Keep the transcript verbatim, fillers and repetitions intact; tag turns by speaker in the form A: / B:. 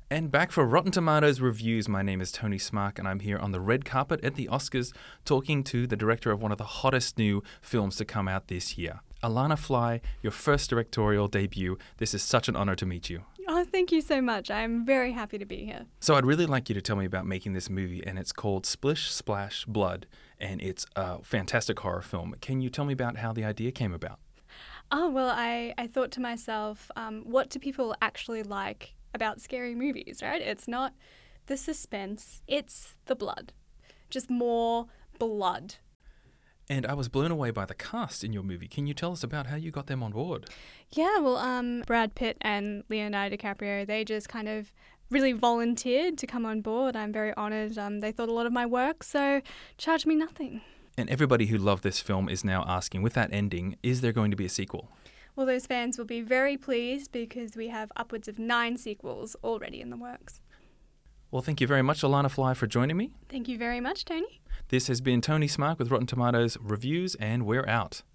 A: And back for Rotten Tomatoes reviews, my name is Tony Smark, and I'm here on the red carpet at the Oscars talking to the director of one of the hottest new films to come out this year. Alana Fly, your first directorial debut. This is such an honor to meet you.
B: Oh, thank you so much. I'm very happy to be here.
A: So I'd really like you to tell me about making this movie, and it's called Splish Splash Blood, and it's a fantastic horror film. Can you tell me about how the idea came about?
B: Oh, well, I, I thought to myself, um, what do people actually like about scary movies, right? It's not the suspense, it's the blood. Just more blood.
A: And I was blown away by the cast in your movie. Can you tell us about how you got them on board?
B: Yeah, well, um, Brad Pitt and Leonardo DiCaprio, they just kind of really volunteered to come on board. I'm very honoured. Um, they thought a lot of my work, so charged me nothing.
A: And everybody who loved this film is now asking, with that ending, is there going to be a sequel?
B: Well, those fans will be very pleased because we have upwards of nine sequels already in the works.
A: Well, thank you very much, Alana Fly, for joining me.
B: Thank you very much, Tony.
A: This has been Tony Smark with Rotten Tomatoes Reviews, and we're out.